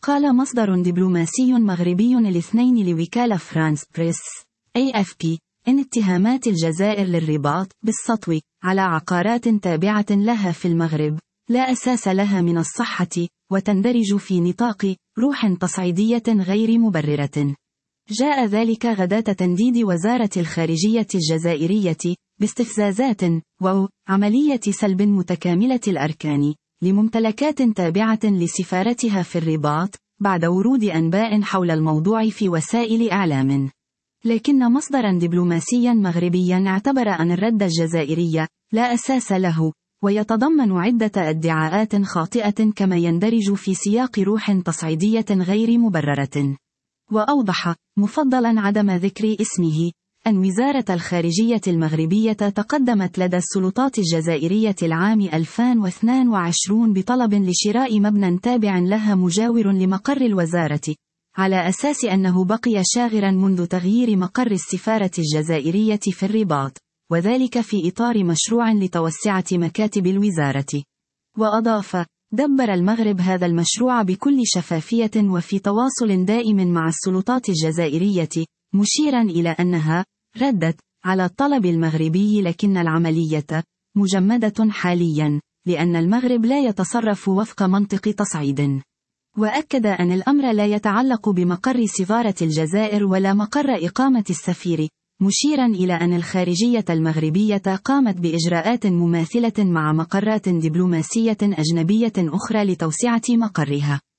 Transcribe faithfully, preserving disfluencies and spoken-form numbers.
قال مصدر دبلوماسي مغربي الاثنين لوكالة فرانس بريس إيه إف بي إن اتهامات الجزائر للرباط بالسطو على عقارات تابعة لها في المغرب لا أساس لها من الصحة، وتندرج في نطاق روح تصعيدية غير مبررة. جاء ذلك غداة تنديد وزارة الخارجية الجزائرية باستفزازات وعملية سلب متكاملة الأركان لممتلكات تابعة لسفارتها في الرباط بعد ورود أنباء حول الموضوع في وسائل إعلام. لكن مصدرا دبلوماسيا مغربيا اعتبر أن الرد الجزائري لا أساس له، ويتضمن عدة ادعاءات خاطئة كما يندرج في سياق روح تصعيدية غير مبررة. وأوضح مفضلا عدم ذكر اسمه أن وزارة الخارجية المغربية تقدمت لدى السلطات الجزائرية العام ألفين واثنين وعشرين بطلب لشراء مبنى تابع لها مجاور لمقر الوزارة، على أساس أنه بقي شاغرا منذ تغيير مقر السفارة الجزائرية في الرباط، وذلك في إطار مشروع لتوسعة مكاتب الوزارة. وأضاف: دبر المغرب هذا المشروع بكل شفافية وفي تواصل دائم مع السلطات الجزائرية، مشيرا إلى أنها ردت على الطلب المغربي، لكن العملية مجمدة حاليا لأن المغرب لا يتصرف وفق منطق تصعيد. وأكد أن الأمر لا يتعلق بمقر سفارة الجزائر ولا مقر إقامة السفير، مشيرا إلى أن الخارجية المغربية قامت بإجراءات مماثلة مع مقرات دبلوماسية أجنبية أخرى لتوسعة مقرها.